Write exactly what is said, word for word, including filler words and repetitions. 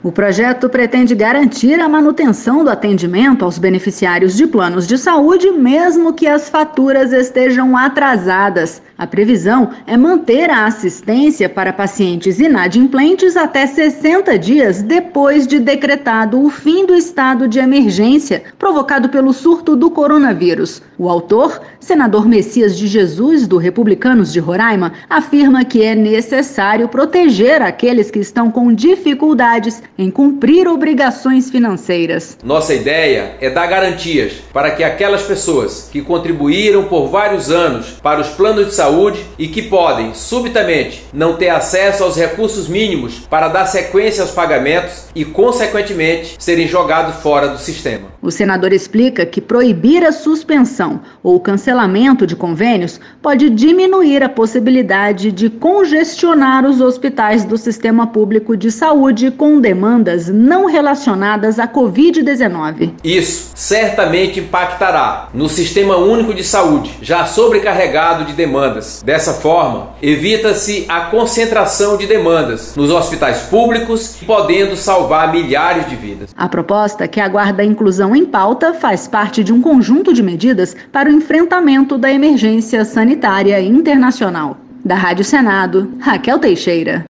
O projeto pretende garantir a manutenção do atendimento aos beneficiários de planos de saúde, mesmo que as faturas estejam atrasadas. A previsão é manter a assistência para pacientes inadimplentes até sessenta dias depois de decretado o fim do estado de emergência provocado pelo surto do coronavírus. O autor, senador Messias de Jesus, do Republicanos de Roraima, afirma que é necessário proteger aqueles que estão com dificuldades em cumprir obrigações financeiras. Nossa ideia é dar garantias para que aquelas pessoas que contribuíram por vários anos para os planos de saúde e que podem, subitamente, não ter acesso aos recursos mínimos para dar sequência aos pagamentos e, consequentemente, serem jogados fora do sistema. O senador explica que proibir a suspensão ou cancelamento de convênios pode diminuir a possibilidade de congestionar os hospitais do sistema público de saúde com demandas não relacionadas à covid dezenove. Isso certamente impactará no Sistema Único de Saúde, já sobrecarregado de demandas. Dessa forma, evita-se a concentração de demandas nos hospitais públicos, podendo salvar milhares de vidas. A proposta, que aguarda a inclusão em pauta, faz parte de um conjunto de medidas para o enfrentamento da emergência sanitária internacional. Da Rádio Senado, Raquel Teixeira.